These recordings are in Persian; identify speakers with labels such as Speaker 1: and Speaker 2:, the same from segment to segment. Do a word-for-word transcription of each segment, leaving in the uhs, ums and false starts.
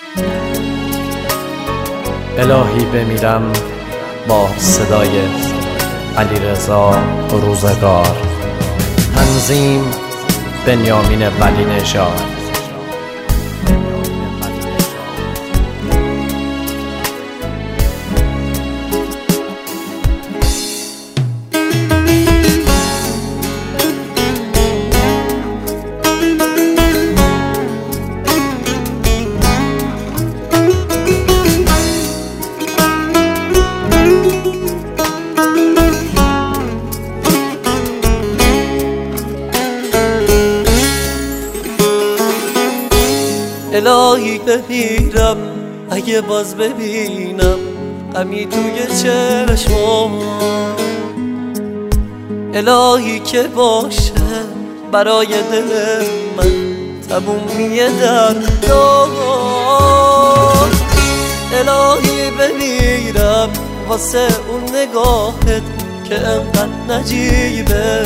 Speaker 1: الهی بمیرم با صدای علیرضا روزگار. تنظیم بنیامین ولی نژاد.
Speaker 2: الهی بمیرم اگه باز ببینم غمی توی چشمام. الهی که باشه برای دل من تمومی دردام. الهی بمیرم واسه اون نگاهت که انقدر نجیبه.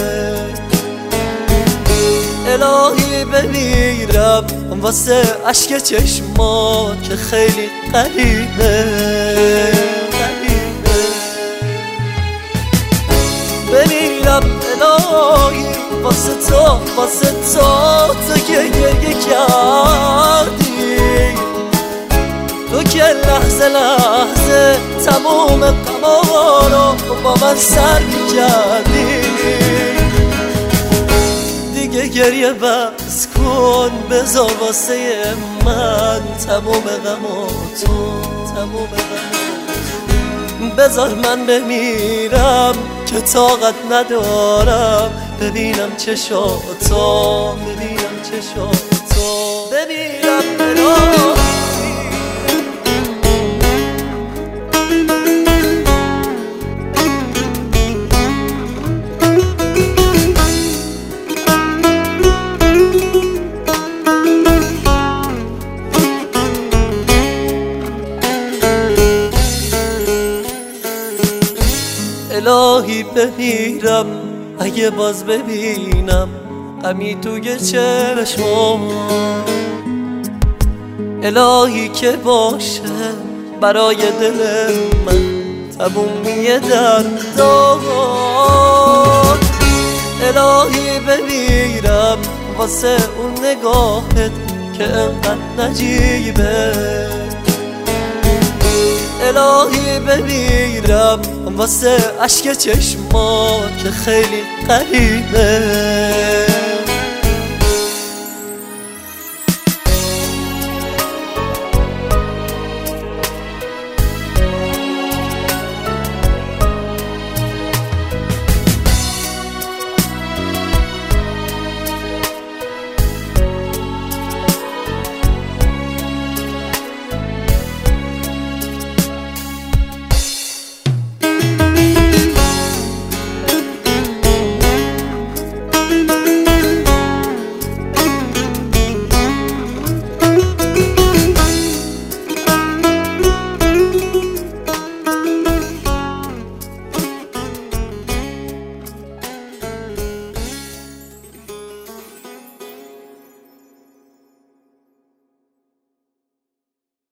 Speaker 2: الهی بمیرم واسه عشق چشمات که خیلی قریبه. بمیرم الهی واسه تو، واسه تو تو که گریه کردی، تو که لحظه لحظه تموم غما رو با من سر می‌کردی. دیگه گریه بس کن، بذار واسه من تموم غماتو، تموم غماتو. بذار من بمیرم که طاقت ندارم ببینم چشاتو، ببینم چشاتو. بمیرم الهی الهی بمیرم اگه باز ببینم غمی توی چشمام. الهی که باشه برای دل من تمومی دردام. الهی بمیرم واسه اون نگاهت که انقدر نجیبه. الهی بمیرم واسه عشق چشمات که خیلی قریبه.